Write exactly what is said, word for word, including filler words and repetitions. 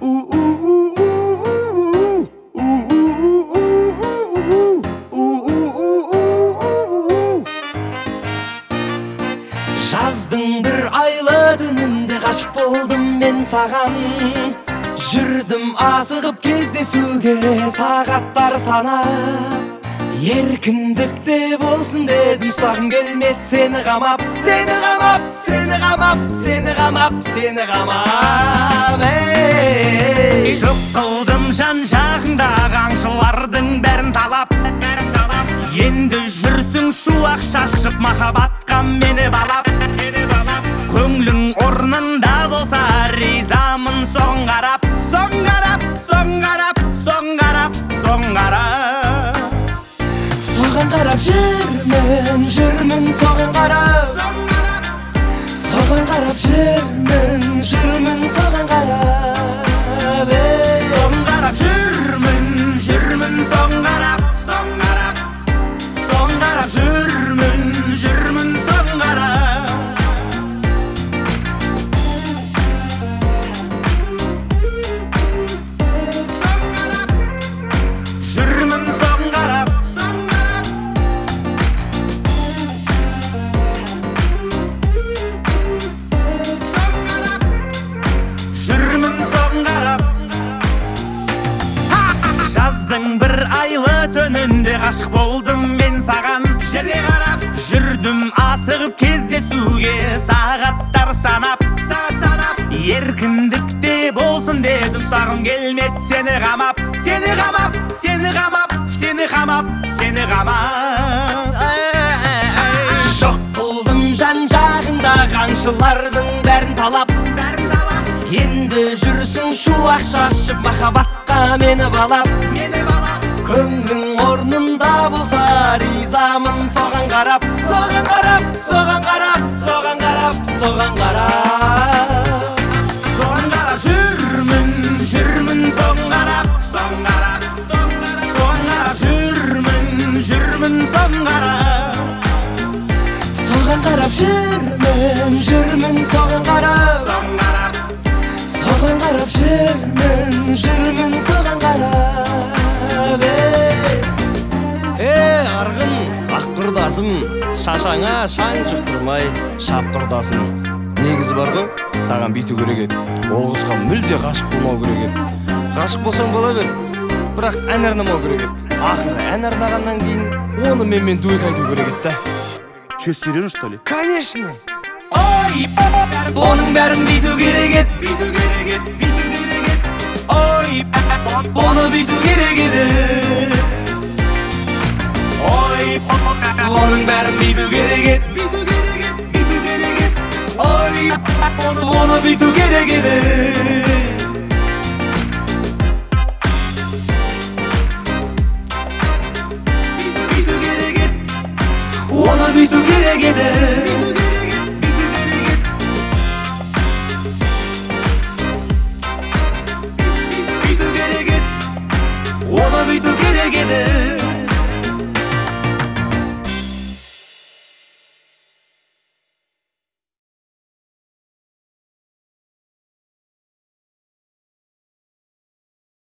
Жаздың бір айлы түнінде ғашық болдым мен саған. Жүрдім асығып кездесуге сағаттар санап. Еркіндікте болсын дедім, ұстағым келмеді сені қамап. Сені қамап, сені қамап, сені қамап, сені қамап. Жоқ қылдым жан жағыңдағы аңшылардың бәрін талап. Енді жүрсің шуақ шашып, махаббатқа мені балап. Көңлің орнында болса ризамын соң қарап. Соң қарап, соң қарап, соң қарап, соң қарап. Соған қарап жүрмін, жүрмін соған қарап. Соған қарап жүрмін, жүрмін соған қарап. Соң қарап жүрмін, жүрмін соң қарап. Соң қарап, соң қарап жүрмін, жүрмін соң қарап. Жаздың бір айлы түнінде ғашық болдым мен саған. Жерге қарап жүрдім асығып кездесуге сағаттар санап. Сағат санап еркіндікте болсын дедім, ұстағым келмеді сені қамап. Сені қамап, сені қамап, сені қамап, сені қамап. Жоқ қылдым жан жағыңдағы аңшылардың бәрін талап. Енді жүрсің шуақ шашып, махаббатқа мені балап. Көңлің орнында болса ризамын соған қарап. Соған қарап, соған қарап, соған қарап, соған қарап. Соған қарап жүрмін, жүрмін соған қарап. Соған қарап, соған қарап жүрмін, жүрмін соған қарап. Соған қарап жүрмін, жүрмін соған қарап. Соған қарап жүрмін, жүрмін соған қарап. Эй, арғын, ақ құрдасым, шашаңа шаң жұқтырмай шап құрдасым. Негізі бар ғой, саған бүйту керек еді. Ол қызға мүлде ғашық болмау керек еді. Ғашық болсаң бола бер, бірақ ән арнамау керек еді. Ақыры ән арнағаннан кейін оны менімен дуэт айту керек еді. Че, серьезно, что ли? Конечно! Ой, оның бәрін бүйту керек еді. Бүйту керек еді, бүйту керек еді. Ой, оны бүйту керек еді. Ой, оның бәрін бүйту керек еді. Бүйту керек еді, бүйту керек еді. Ой, оны бүйту керек еді. Оны бүйту керек еді.